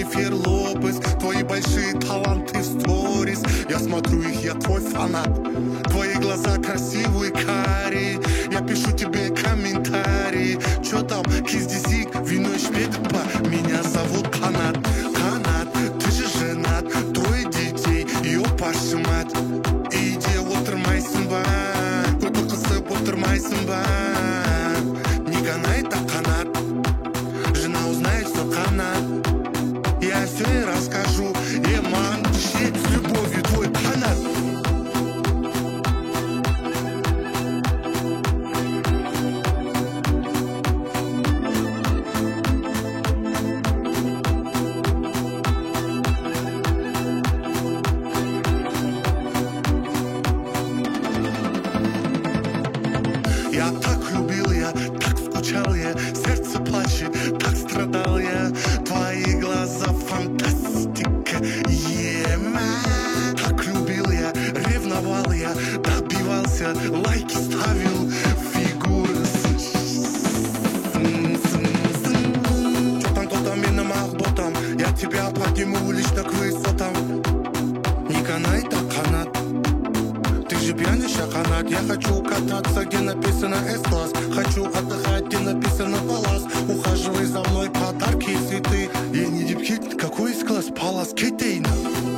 Дженнифер Лопес, твои большие таланты в сторис. Я смотрю их, я твой фанат. Твои глаза красивые, карие. Я пишу тебе комментарии. Чё там, киздисик, вино и шпедпа. Меня зовут Канат. Канат, ты же женат, трое детей, ёпаша мать. Иди, отырмайсың ба, көті қысып отырмайсың ба. Не канает, а канат. Жена узнает, что канат. Я все ей расскажу. Манчи, с любовью твой канат. Я так любил, я так скучал, я сердце плачет, так страдал я. Твои глаза фантастика, так любил я, ревновал я, добивался, лайки ставил, фигуры. Чё там, кто там, менің ботам, я тебя подниму лично к высотам. Не канай, так канат. Ты же пьяниша, канат. Я хочу кататься, где написано S-класс. Хочу отдыхать, где написано Палас. Ухаживай за мной, подарки и цветы. Я не дипхит, какой S-класс? Палас, кетейна.